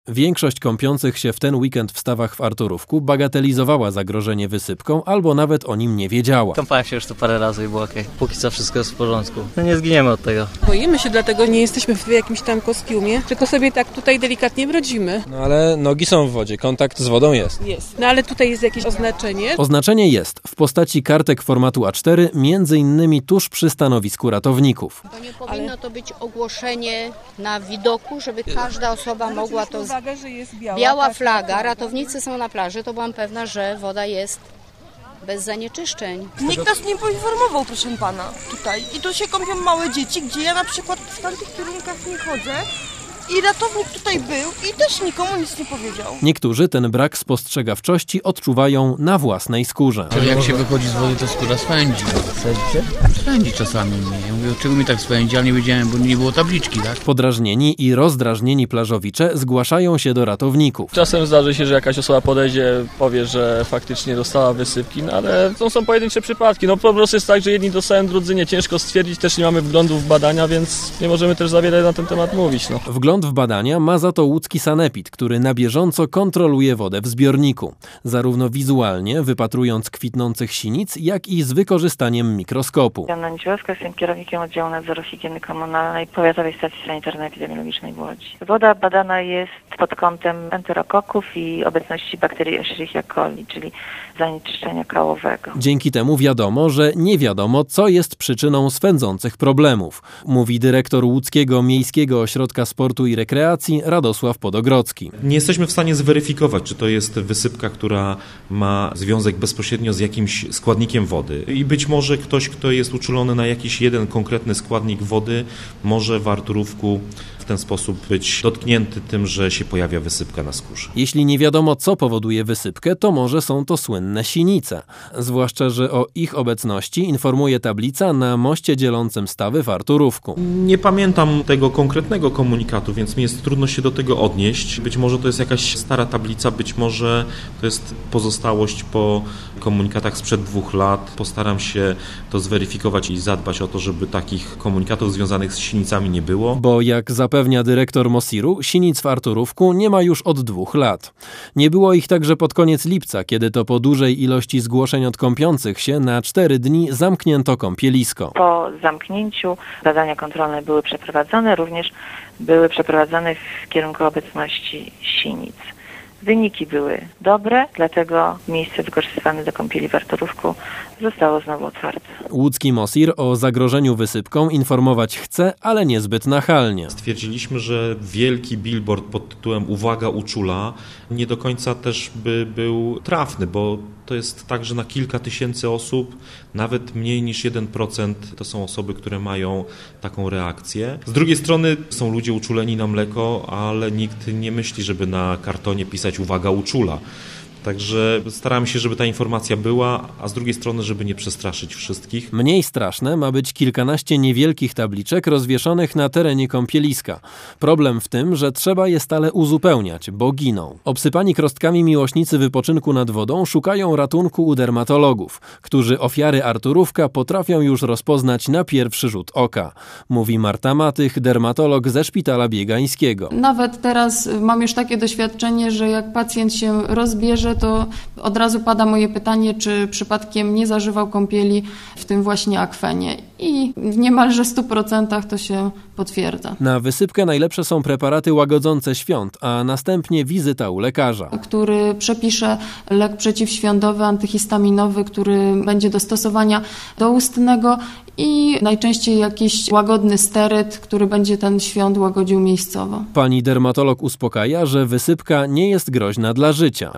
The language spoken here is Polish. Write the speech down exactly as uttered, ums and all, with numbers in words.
Większość kąpiących się w ten weekend w stawach w Arturówku bagatelizowała zagrożenie wysypką albo nawet o nim nie wiedziała. Kąpałem się już tu parę razy i było okej. Okay. Póki co wszystko jest w porządku. No nie zginiemy od tego. Boimy się, dlatego nie jesteśmy w jakimś tam kostiumie, tylko sobie tak tutaj delikatnie brodzimy. No ale nogi są w wodzie, kontakt z wodą jest. Jest. No ale tutaj jest jakieś oznaczenie. Oznaczenie jest w postaci kartek formatu A cztery, między innymi tuż przy stanowisku ratowników. To nie powinno ale... to być ogłoszenie na widoku, żeby każda osoba mogła to... Uwagę, że jest biała, biała flaga, ratownicy są na plaży, to byłam pewna, że woda jest bez zanieczyszczeń. Nikt nas nie poinformował, proszę pana, tutaj. I tu się kąpią małe dzieci, gdzie ja na przykład w tamtych kierunkach nie chodzę. I ratownik tutaj był i też nikomu nic nie powiedział. Niektórzy ten brak spostrzegawczości odczuwają na własnej skórze. Jak się wychodzi z wody, to skóra swędzi. Swędzi czasami mnie. Ja mówię, czego mi tak swędzi, ale nie wiedziałem, bo nie było tabliczki, tak? Podrażnieni i rozdrażnieni plażowicze zgłaszają się do ratowników. Czasem zdarzy się, że jakaś osoba podejdzie, powie, że faktycznie dostała wysypki, no ale to są pojedyncze przypadki. No po prostu jest tak, że jedni dostają, drudzy nie. Ciężko stwierdzić, też nie mamy wglądu w badania, więc nie możemy też za wiele na ten temat mówić. No. Wgląd w badania ma za to łódzki sanepid, który na bieżąco kontroluje wodę w zbiorniku. Zarówno wizualnie, wypatrując kwitnących sinic, jak i z wykorzystaniem mikroskopu. Joanna Nieciłowska, jestem kierownikiem oddziału nadzoru higieny komunalnej Powiatowej Stacji Sanitarno-Epidemiologicznej w Łodzi. Woda badana jest pod kątem enterokoków i obecności bakterii Escherichia coli, czyli zanieczyszczenia kałowego. Dzięki temu wiadomo, że nie wiadomo, co jest przyczyną swędzących problemów, mówi dyrektor Łódzkiego Miejskiego Ośrodka Sportu i Rekreacji Radosław Podogrodzki. Nie jesteśmy w stanie zweryfikować, czy to jest wysypka, która ma związek bezpośrednio z jakimś składnikiem wody. I być może ktoś, kto jest uczulony na jakiś jeden konkretny składnik wody, może w Arturówku w ten sposób być dotknięty tym, że się pojawia wysypka na skórze. Jeśli nie wiadomo, co powoduje wysypkę, to może są to słynne sinice. Zwłaszcza, że o ich obecności informuje tablica na moście dzielącym stawy w Arturówku. Nie pamiętam tego konkretnego komunikatu, więc mi jest trudno się do tego odnieść. Być może to jest jakaś stara tablica, być może to jest pozostałość po komunikatach sprzed dwóch lat. Postaram się to zweryfikować i zadbać o to, żeby takich komunikatów związanych z sinicami nie było. Bo jak zapewnia dyrektor Mosiru, sinic w Arturówku nie ma już od dwóch lat. Nie było ich także pod koniec lipca, kiedy to po dużej ilości zgłoszeń od kąpiących się na cztery dni zamknięto kąpielisko. Po zamknięciu badania kontrolne były przeprowadzone, również były przeprowadzone w kierunku obecności sinic. Wyniki były dobre, dlatego miejsce wykorzystywane do kąpieli w Arturówku zostało znowu otwarte. Łódzki Mosir o zagrożeniu wysypką informować chce, ale niezbyt nachalnie. Stwierdziliśmy, że wielki billboard pod tytułem Uwaga, uczula nie do końca też by był trafny, bo to jest tak, że na kilka tysięcy osób, nawet mniej niż jeden procent to są osoby, które mają taką reakcję. Z drugiej strony są ludzie uczuleni na mleko, ale nikt nie myśli, żeby na kartonie pisać Uwaga, uczula. Także staramy się, żeby ta informacja była, a z drugiej strony, żeby nie przestraszyć wszystkich. Mniej straszne ma być kilkanaście niewielkich tabliczek rozwieszonych na terenie kąpieliska. Problem w tym, że trzeba je stale uzupełniać, bo giną. Obsypani krostkami miłośnicy wypoczynku nad wodą szukają ratunku u dermatologów, którzy ofiary Arturówka potrafią już rozpoznać na pierwszy rzut oka. Mówi Marta Matych, dermatolog ze Szpitala Biegańskiego. Nawet teraz mam już takie doświadczenie, że jak pacjent się rozbierze, to od razu pada moje pytanie, czy przypadkiem nie zażywał kąpieli w tym właśnie akwenie. I w niemalże stu procentach to się potwierdza. Na wysypkę najlepsze są preparaty łagodzące świąt, a następnie wizyta u lekarza, który przepisze lek przeciwświądowy, antyhistaminowy, który będzie do stosowania doustnego i najczęściej jakiś łagodny steryt, który będzie ten świąt łagodził miejscowo. Pani dermatolog uspokaja, że wysypka nie jest groźna dla życia.